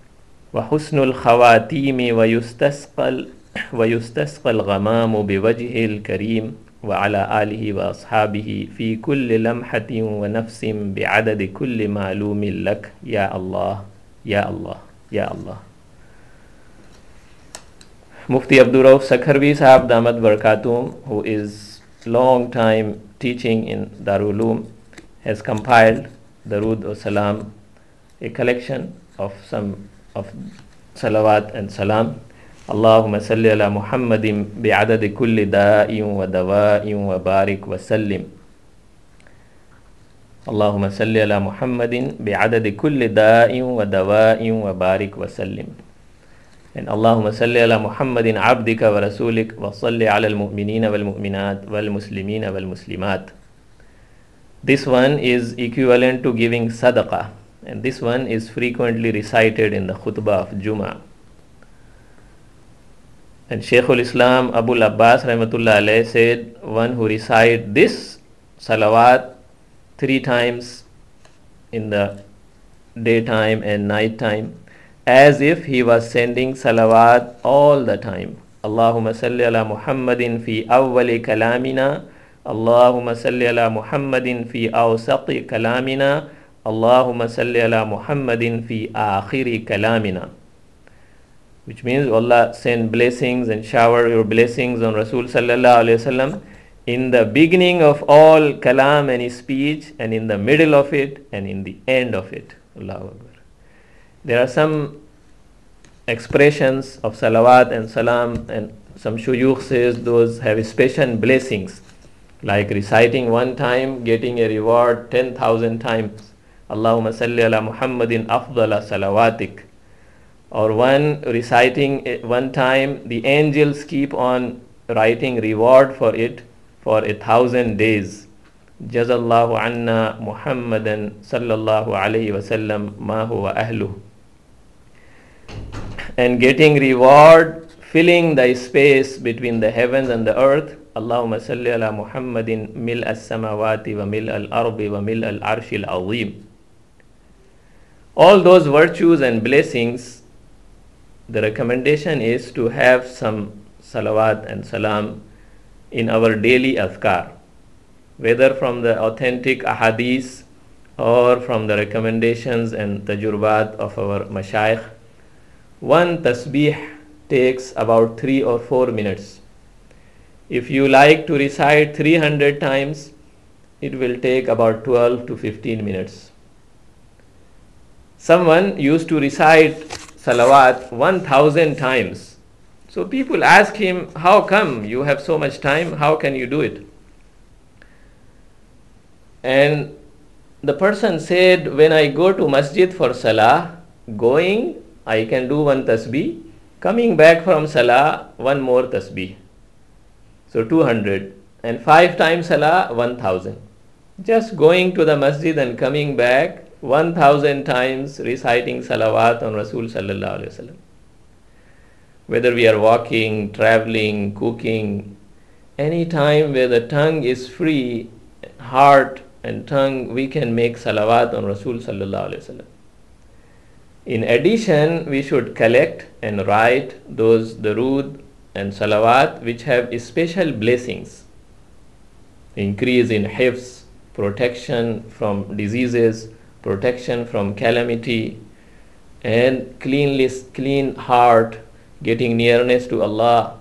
وحسن الخواتيم ويستسقى ويستسقى الغمام بوجه الكريم وعلى آله وأصحابه في كل لمحة ونفس بعدد كل معلوم لك يا الله يا الله يا الله. Mufti Abdul Rauf Sakharvi Sahab Damat Barakatum, who is long time teaching in Darul Uloom, has compiled Darood or Salam, a collection of some of salawat and salam. Allahumma salli ala Muhammadin bi'adadi kulli da'in wa dawa'in wa barik wa sallim. Allahumma salli ala Muhammadin bi'adadi kulli da'in wa dawa'in wa barik wa sallim. And Allahumma salli ala Muhammadin abdika wa rasulik wa salli ala al-mu'minina wal mu'minat wal muslimina wal muslimat. This one is equivalent to giving sadaqah, and this one is frequently recited in the khutbah of Jummah. And Shaykhul Islam Abul Abbas Rahmatullah Alayh said, one who recite this salawat three times in the daytime and night time, as if he was sending salawat all the time. Allahumma salli ala Muhammadin fi awwali kalamina, Allahumma salli ala Muhammadin fi awsati kalamina, Allahumma salli ala Muhammadin fi akhiri kalamina. Which means, Allah send blessings and shower your blessings on Rasul sallallahu alayhi wasallam in the beginning of all kalam and speech, and in the middle of it, and in the end of it. Allahu Akbar. There are some expressions of salawat and salam, and some shuyukh says those have special blessings, like reciting one time getting a reward ten thousand times. Allahumma salli ala Muhammadin afdala salawatik. Or one reciting it one time, the angels keep on writing reward for it for a thousand days. Jazallahu anna Muhammadan sallallahu alayhi wa sallam ma huwa ahluh. And getting reward filling the space between the heavens and the earth. Allahumma salli ala Muhammadin mil as-samawati wa mil al-ardi wa mil al-arshil azim. All those virtues and blessings, the recommendation is to have some salawat and salam in our daily azkar, whether from the authentic ahadith or from the recommendations and tajurbat of our mashayikh. One tasbih takes about three or four minutes. If you like to recite three hundred times, it will take about twelve to fifteen minutes. Someone used to recite salawat one thousand times. So people ask him, how come you have so much time? How can you do it? And the person said, when I go to masjid for salah, going, I can do one tasbih. Coming back from salah, one more tasbih. So two hundred. And five times salah, one thousand. Just going to the masjid and coming back, one thousand times reciting salawat on Rasul sallallahu alaihi wasallam. Whether we are walking, traveling, cooking, any time where the tongue is free, heart and tongue, we can make salawat on Rasul sallallahu alaihi wasallam. In addition, we should collect and write those darood and salawat which have special blessings. Increase in hifz, protection from diseases, protection from calamity, and cleanliness, clean heart, getting nearness to Allah.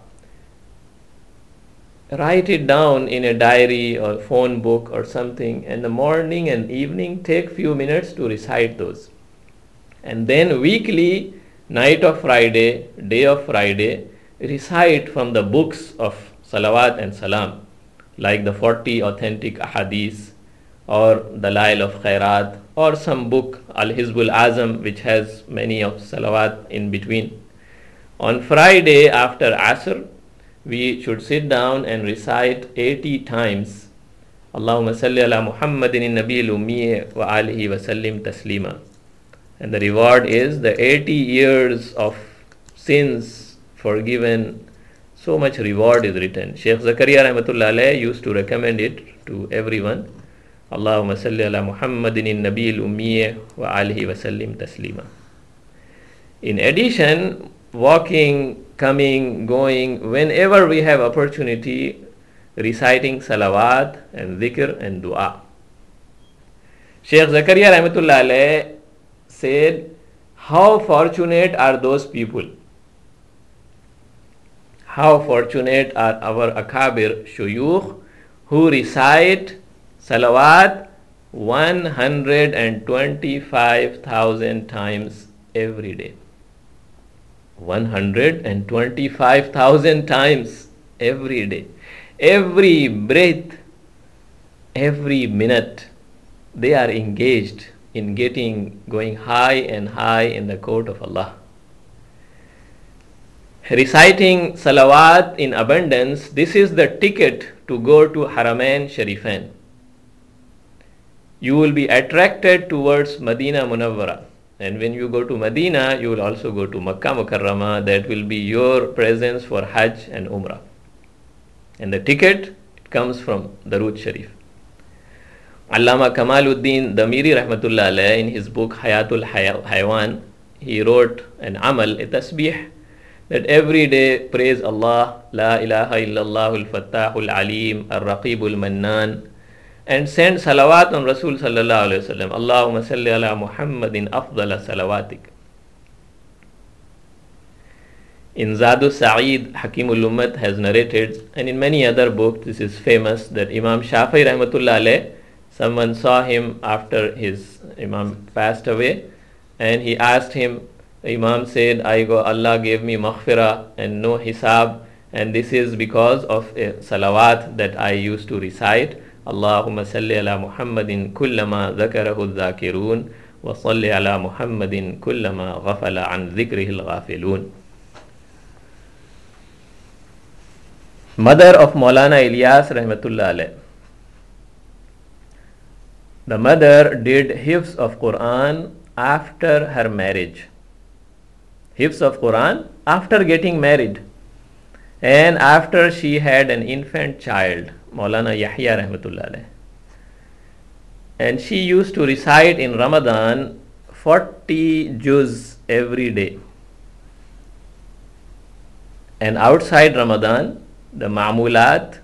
Write it down in a diary or phone book or something, and the morning and evening take few minutes to recite those. And then weekly, night of Friday, day of Friday, recite from the books of salawat and salam, like the forty authentic ahadith, or the Dalail of Khairat, or some book, Al-Hizbul Azam, which has many of salawat in between. On Friday after Asr, we should sit down and recite eighty times, Allahumma salli ala Muhammadin nabiyil ummi wa alihi wa sallim taslima. And the reward is the eighty years of sins forgiven. So much reward is written. Shaykh Zakaria Rahmatullah Alayh used to recommend it to everyone. Allahumma salli ala Muhammadin nabiyil ummi wa alihi wa sallim taslima. In addition, walking, coming, going, whenever we have opportunity, reciting salawat and dhikr and dua. Shaykh Zakaria Rahmatullah Alayh said, how fortunate are those people? How fortunate are our akabir shuyukh who recite salawat one hundred twenty-five thousand times every day. one hundred twenty-five thousand times every day. Every breath, every minute, they are engaged in getting, going high and high in the court of Allah. Reciting salawat in abundance, this is the ticket to go to Haramain Sharifain. You will be attracted towards Medina Munawwara. And when you go to Medina, you will also go to Makkah Mukarramah. That will be your presence for Hajj and Umrah. And the ticket, it comes from Darood Sharif. Allama Kamaluddin Damiri Rahmatullah Alayh, in his book Hayatul Haywan, he wrote an amal, a tasbih, that every day praise Allah, La ilaha illallah al-fattahul alim, al-raqibul mannan, and send salawat on Rasul sallallahu alayhi wa sallam. Allahumma salli ala Muhammadin afdala salawatik. In Zadu Sa'id, Hakimul Ummat has narrated, and in many other books, this is famous, that Imam Shafi'i Rahmatullah Alayh, someone saw him after his Imam passed away, and he asked him, the Imam said, I go, Allah gave me maghfirah and no hisab, and this is because of a salawat that I used to recite. Allahumma salli ala Muhammadin kullama dhakarahu dhakirun wa salli ala Muhammadin kullama ghafala an dhikrihi al-ghafilun. Mother of Maulana Ilyas Rahmatullah Alayh. The mother did hifz of Quran after her marriage. Hifz of Quran after getting married. And after she had an infant child, Maulana Yahya Rahmatullah Alayh. And she used to recite in Ramadan forty juz every day. And outside Ramadan, the Ma'mulat,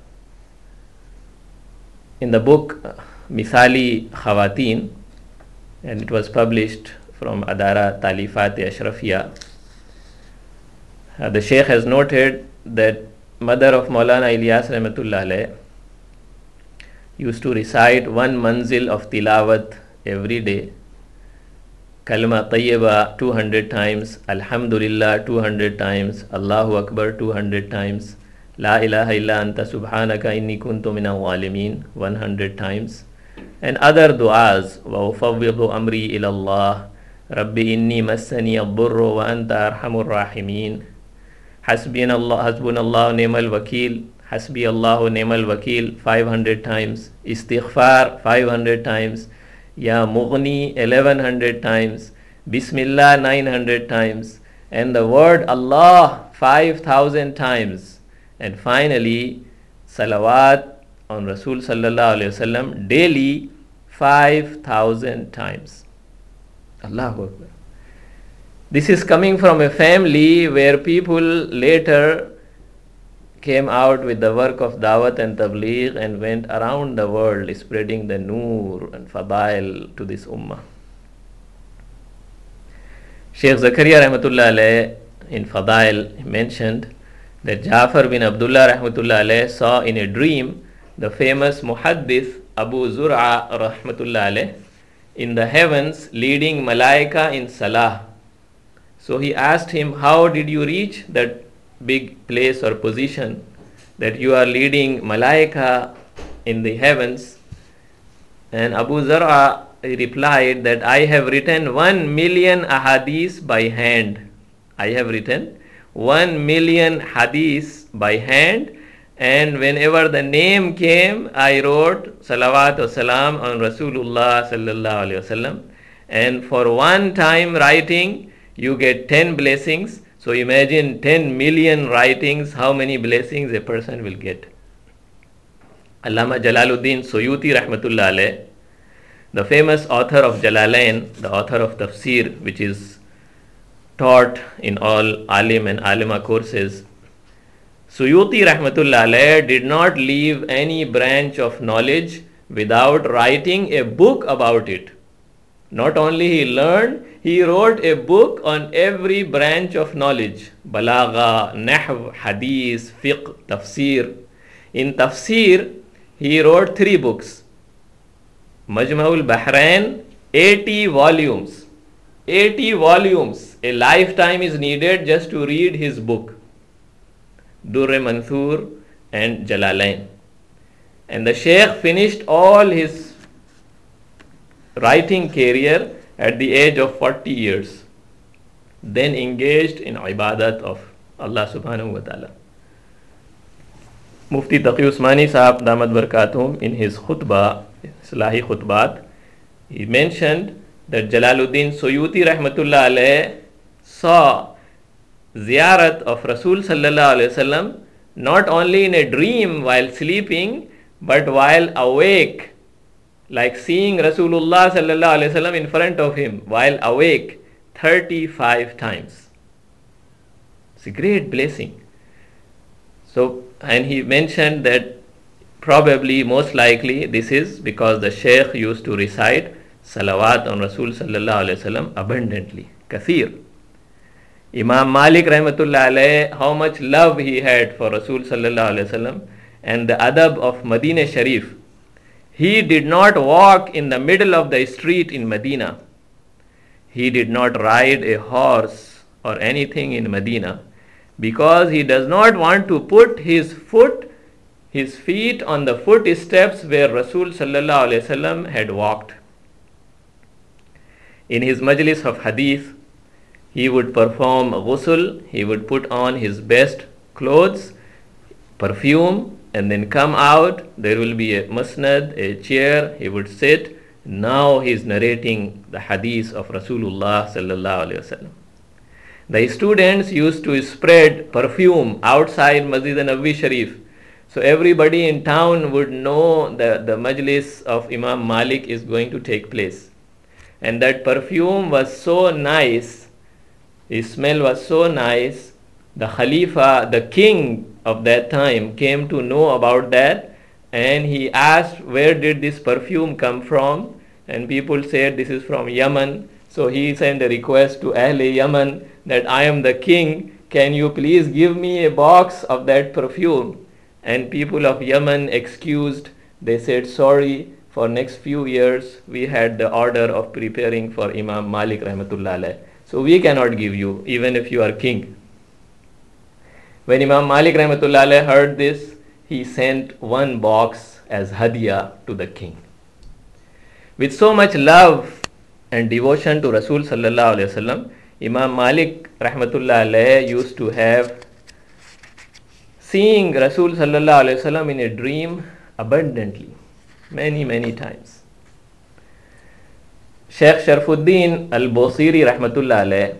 in the book Misali Khawateen, and it was published from Adara Talifat Ashrafiyya. Uh, the Sheikh has noted that mother of Maulana Ilyas Rahmatullah Alayh used to recite one manzil of tilawat every day, Kalma Tayyiba two hundred times, Alhamdulillah two hundred times, Allahu Akbar two hundred times, La ilaha illa anta subhanaka inni kuntu minal zalimin one hundred times, and other du'as, wa ufawwidu amri ila Allah, Rabbi inni massani ad-durru wa anta arhamur rahimin, Hasbina Allah, Hasbunallahu ni'mal wakil, Hasbi Allahu ni'mal wakil five hundred times, Istighfar five hundred times, Ya Mughni eleven hundred times, Bismillah nine hundred times, and the word Allah five thousand times, and finally salawat on Rasul sallallahu alayhi wasallam daily five thousand times. Allahu Akbar. This is coming from a family where people later came out with the work of Dawat and Tabligh and went around the world spreading the Noor and Fadail to this Ummah. Shaykh Zakaria Rahmatullah Alayh in Fadail mentioned that Ja'far bin Abdullah Rahmatullah Alayh saw in a dream the famous Muhaddith Abu Zur'a Rahmatullah Alayh in the heavens leading Malaika in Salah. So he asked him, how did you reach that big place or position that you are leading Malaika in the heavens? And Abu Zur'a replied that I have written one million ahadith by hand. I have written one million hadith by hand, and whenever the name came, I wrote salawat wa salam on Rasulullah sallallahu alaihi wasallam. And for one time writing, you get ten blessings. So imagine ten million writings, how many blessings a person will get. Allama Jalaluddin Suyuti Rahmatullah Alayh, the famous author of Jalalain, the author of Tafsir, which is taught in all alim and alima courses. Suyuti rahmatullah alayh did not leave any branch of knowledge without writing a book about it. Not only he learned, he wrote a book on every branch of knowledge. Balagha, Nahv, Hadith, Fiqh, Tafsir. In Tafsir, he wrote three books. Majma'ul Bahrain, eighty volumes. eighty volumes. A lifetime is needed just to read his book. Durr-e Manthur and Jalalain. And the Shaykh finished all his writing career at the age of forty years. Then engaged in ibadat of Allah subhanahu wa ta'ala. Mufti Taqi Usmani Sahab Damat Barakatum in his khutbah, Islahi Khutbat, he mentioned that Jalaluddin Suyuti rahmatullah alayh saw ziyarat of Rasul sallallahu alayhi wasallam not only in a dream while sleeping, but while awake, like seeing Rasulullah sallallahu alayhi wasallam in front of him while awake thirty-five times. It's a great blessing. So, and he mentioned that probably most likely this is because the Shaykh used to recite salawat on Rasul sallallahu alayhi wasallam abundantly, kathir. Imam Malik rahmatullah alayh, how much love he had for Rasul sallallahu alayhi wasallam and the adab of Madinah Sharif. He did not walk in the middle of the street in Medina. He did not ride a horse or anything in Medina because he does not want to put his foot, his feet on the footsteps where Rasul sallallahu alayhi wasallam had walked. In his majlis of hadith, he would perform ghusl, he would put on his best clothes, perfume, and then come out. There will be a musnad, a chair, he would sit. Now he is narrating the hadith of Rasulullah sallallahu alaihi wasallam. The students used to spread perfume outside Masjid Nabawi Sharif. So everybody in town would know that the majlis of Imam Malik is going to take place. And that perfume was so nice, the smell was so nice, the Khalifa, the king of that time, came to know about that, and he asked where did this perfume come from, and people said this is from Yemen. So he sent a request to Ahle Yemen that I am the king, can you please give me a box of that perfume? And people of Yemen excused, they said sorry, for next few years we had the order of preparing for Imam Malik rahmatullah alayh. So we cannot give you even if you are king. When Imam Malik rahmatullah alayh heard this, he sent one box as hadiah to the king. With so much love and devotion to Rasul sallallahu alayhi wasallam, Imam Malik rahmatullah alayh used to have seeing Rasul sallallahu alayhi wasallam in a dream abundantly, many many times. Sheikh Sharfuddin al-Busiri rahmatullah alayh,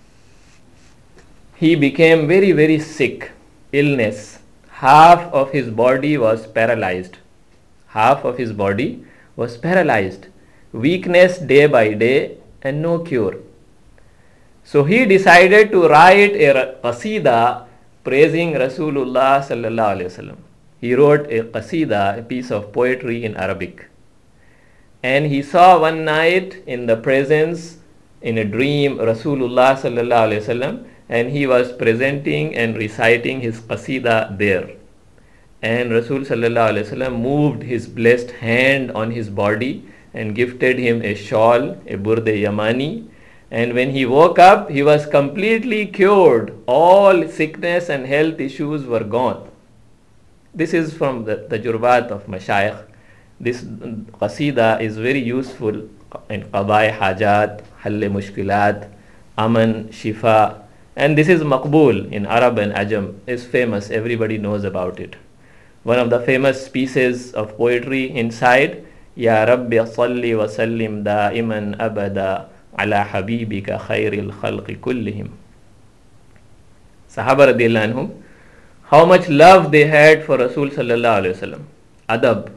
he became very very sick, illness. Half of his body was paralyzed. Half of his body was paralyzed. Weakness day by day and no cure. So he decided to write a qasida praising Rasulullah sallallahu alayhi wasallam. He wrote a qasida, a piece of poetry in Arabic. And he saw one night in the presence, in a dream, Rasulullah sallallahu alayhi wasallam, and he was presenting and reciting his qasida there. And Rasul sallallahu alayhi wasallam moved his blessed hand on his body and gifted him a shawl, a burde yamani. And when he woke up, he was completely cured. All sickness and health issues were gone. This is from the, the Jurbat of Mashayikh. This qasida is very useful in Qadai Hajat, Halle Mushkilat, Aman, Shifa. And this is Maqbul in Arab and Ajam. Is famous, everybody knows about it. One of the famous pieces of poetry inside, Ya Rabbi salli wa sallim da'iman abada ala habibika khairil khalqi kullihim. Sahaba radiyallahu anhum, how much love they had for Rasul sallallahu alayhi wasallam. Adab.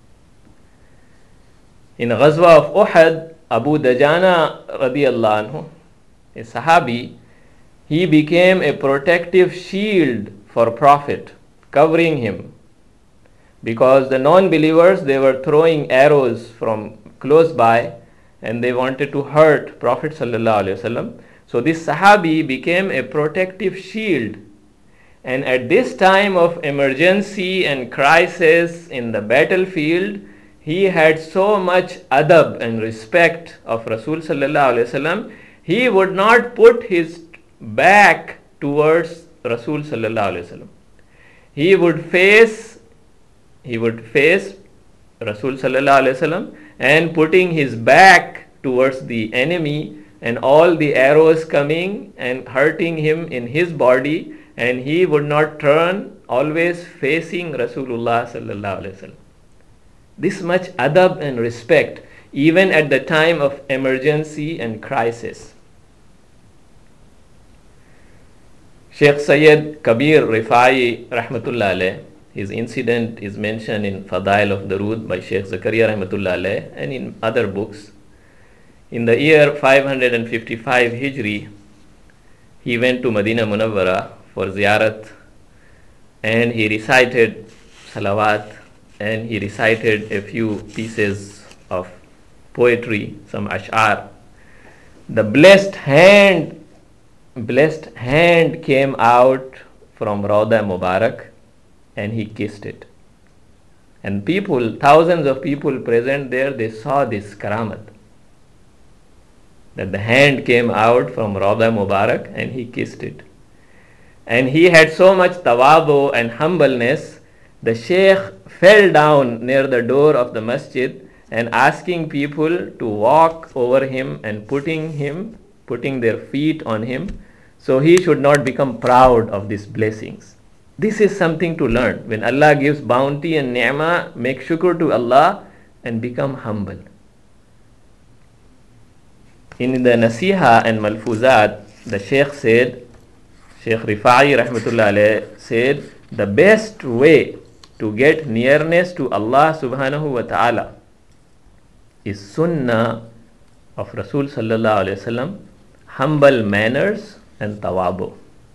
In Ghazwa of Uhud, Abu Dajana radiyallahu anhu, a Sahabi, he became a protective shield for Prophet, covering him. Because the non-believers, they were throwing arrows from close by and they wanted to hurt Prophet sallallahu alaihi wasallam. So this Sahabi became a protective shield. And at this time of emergency and crisis in the battlefield, he had so much adab and respect of Rasul sallallahu alaihi wasallam. He would not put his back towards Rasul sallallahu alaihi wasallam. He would face, he would face Rasul sallallahu alaihi wasallam and putting his back towards the enemy and all the arrows coming and hurting him in his body, and he would not turn, always facing Rasulullah sallallahu alaihi wasallam. This much adab and respect even at the time of emergency and crisis. Sheikh Sayyid Kabir Rifai rahmatullah alayh, his incident is mentioned in Fadail of Darood by Sheikh Zakaria rahmatullah alayh and in other books. In the year five hundred fifty-five Hijri, he went to Medina Munawwara for ziyarat, and he recited salawat, and he recited a few pieces of poetry, some ash'ar. The blessed hand, blessed hand came out from Rauda Mubarak, and he kissed it. And people, thousands of people present there, they saw this karamat, that the hand came out from Rauda Mubarak and he kissed it. And he had so much tawadu and humbleness, the Sheikh fell down near the door of the masjid and asking people to walk over him and putting him, putting their feet on him, so he should not become proud of these blessings. This is something to learn. When Allah gives bounty and ni'mah, make shukr to Allah and become humble. In the Nasiha and Malfuzat, the Sheikh said, Sheikh Rifai rahmatullah alayh said, the best way to get nearness to Allah subhanahu wa ta'ala is sunnah of Rasul sallallahu alayhi wasallam, humble manners and tawadu.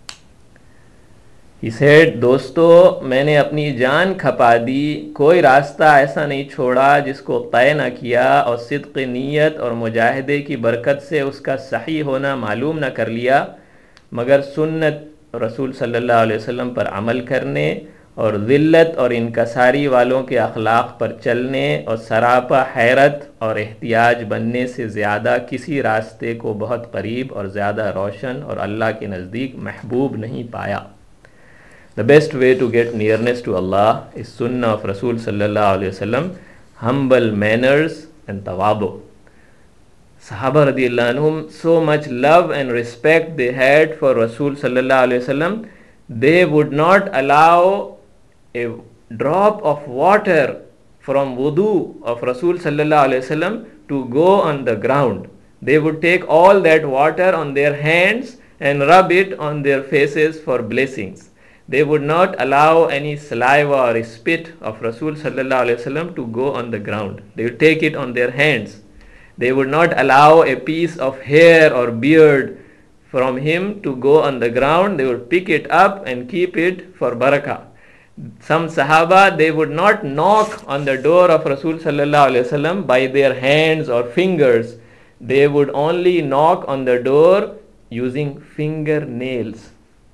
He said, दोस्तों, मैंने अपनी जान खपा दी, कोई रास्ता ऐसा नहीं छोड़ा जिसको तय न किया और सिद्क़ नीयत और मुजाहिदे की बरकत से उसका सही होना मालूम न कर लिया, मगर सुन्नत रसूल सल्लल्लाहु अलैहि वसल्लम पर अमल करने और ज़िल्लत और इनकसारी वालों के अखलाक पर चलने और सरापा हैरत और एहतियाज बनने से ज़्यादा किसी रास्ते को बहुत करीब और ज़्यादा रोशन और अल्लाह के नज़दीक महबूब नहीं पाया. The best way to get nearness to Allah is sunnah of Rasul sallallahu alaihi wasallam, humble manners and tawadu. Sahaba radiyallahu anhum, so much love and respect they had for Rasul sallallahu alaihi wasallam, they would not allow a drop of water from wudu of Rasul sallallahu alaihi wasallam to go on the ground. They would take all that water on their hands and rub it on their faces for blessings. They would not allow any saliva or spit of Rasul sallallahu alaihi wasallam to go on the ground. They would take it on their hands. They would not allow a piece of hair or beard from him to go on the ground. They would pick it up and keep it for barakah. Some Sahaba, they would not knock on the door of Rasul sallallahu alaihi wasallam by their hands or fingers. They would only knock on the door using fingernails.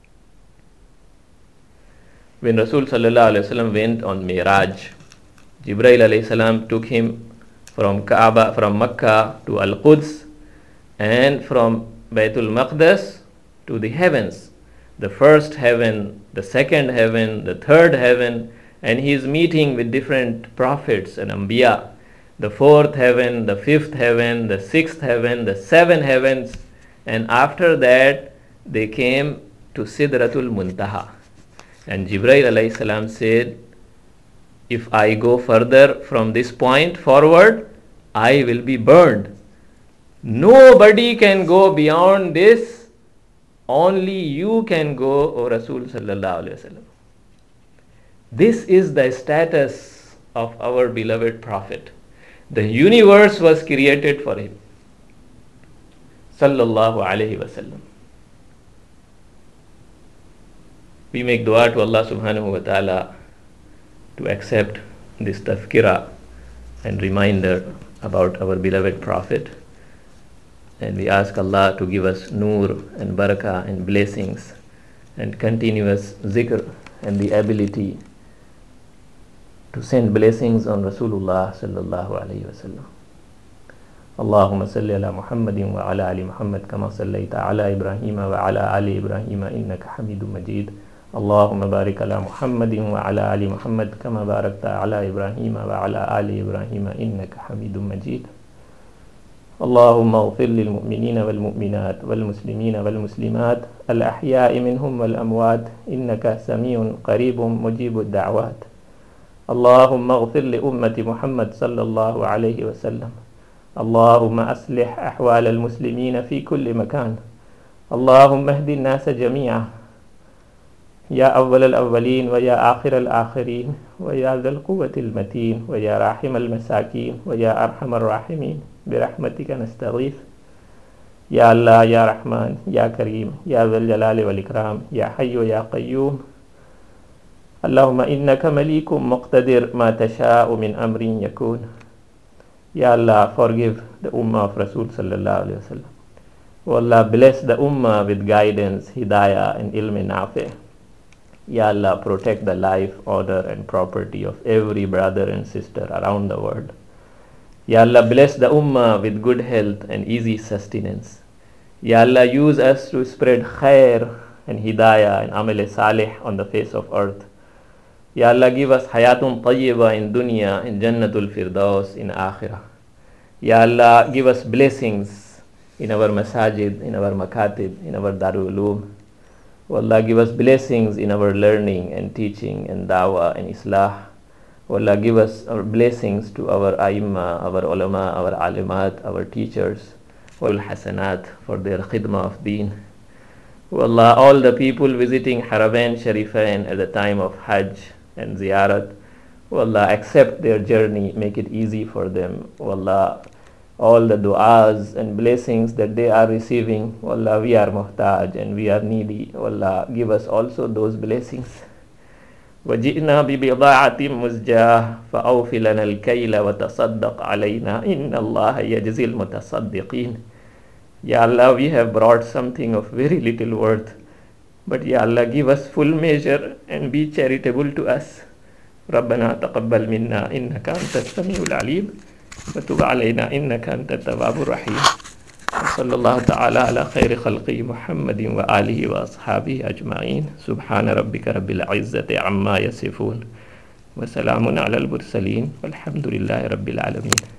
When Rasul sallallahu alaihi wasallam went on Miraj, Jibreel alayhi salam took him from Kaaba, from Makkah to Al-Quds, and from Baytul Maqdis to the heavens, the first heaven, the second heaven, the third heaven, and he is meeting with different prophets and Anbiya, the fourth heaven, the fifth heaven, the sixth heaven, the seven heavens, and after that they came to Sidratul Muntaha. And Jibreel alayhi salam said, if I go further from this point forward, I will be burned. Nobody can go beyond this. Only you can go, O Rasul sallallahu alaihi wasallam. This is the status of our beloved Prophet. The universe was created for him. Sallallahu alaihi wasallam. We make dua to Allah subhanahu wa ta'ala to accept this tazkira and reminder about our beloved Prophet. And we ask Allah to give us nur and barakah and blessings and continuous zikr and the ability to send blessings on Rasulullah sallallahu alayhi wa sallam. اللهم صل على محمد وعلى آل محمد كما صليت على إبراهيم وعلى آل إبراهيم إنك حميد مجيد. اللهم بارك على محمد وعلى آل محمد كما باركت على إبراهيم وعلى آل إبراهيم إنك حميد مجيد. اللهم اغفر للمؤمنين والمؤمنات والمسلمين والمسلمات الأحياء منهم والأموات إنك سميع قريب مجيب الدعوات. اللهم اغفر لأمة محمد صلى الله عليه وسلم. اللهم أصلح أحوال المسلمين في كل مكان. اللهم اهد الناس جميعا يا أول الأولين ويا آخر الآخرين ويا ذا القوة المتين ويا راحم المساكين ويا أرحم الراحمين برحمتك نستغيث. يا الله يا رحمن يا كريم يا ذا الجلال والإكرام يا حي يا قيوم. اللهم إنك مليك مقتدر ما تشاء من أمر يكون. Ya Allah, forgive the Ummah of Rasul sallallahu alayhi wa sallam. O Allah, bless the Ummah with guidance, hidayah and ilm nafi. Ya Allah, protect the life, honor and property of every brother and sister around the world. Ya Allah, bless the Ummah with good health and easy sustenance. Ya Allah, use us to spread khair and hidayah and amal salih on the face of earth. Ya Allah, give us hayatun tayyiba in dunya, in jannatul firdaus, in akhirah. Ya Allah, give us blessings in our masajid, in our makatib, in our darul ulum. O Allah, give us blessings in our learning and teaching and dawah and islah. O Allah, give us our blessings to our aimma, our ulama, our alimat, our teachers, all hasanat for their khidmah of deen. O Allah, all the people visiting Haramain Sharifain at the time of Hajj and ziyarat, O Allah, accept their journey, make it easy for them. O Allah, all the du'as and blessings that they are receiving, O Allah, we are muhtaj and we are needy. O Allah, give us also those blessings. وَجِئْنَا بِبِضَاعَةٍ مُزْجَاةٍ فَأَوْفِ لَنَا الْكَيْلَ وَتَصَدَّقْ عَلَيْنَا إِنَّ اللَّهَ يَجْزِي الْمُتَصَدِّقِينَ. Ya Allah, we have brought something of very little worth, but Ya Allah, give us full measure and be charitable to us. رَبَّنَا تَقَبَّلْ مِنَّا إِنَّكَ أَنْتَ السَّمِيعُ الْعَلِيمُ وَتُبْ عَلَيْنَا إِنَّكَ أَنْتَ التَّوَّابُ الرَّحِيمُ. وصلى الله تعالى على خير خلقه محمد وآله وأصحابه أجمعين. سبحان ربك رب العزة عما يصفون وسلام على المرسلين والحمد لله رب العالمين.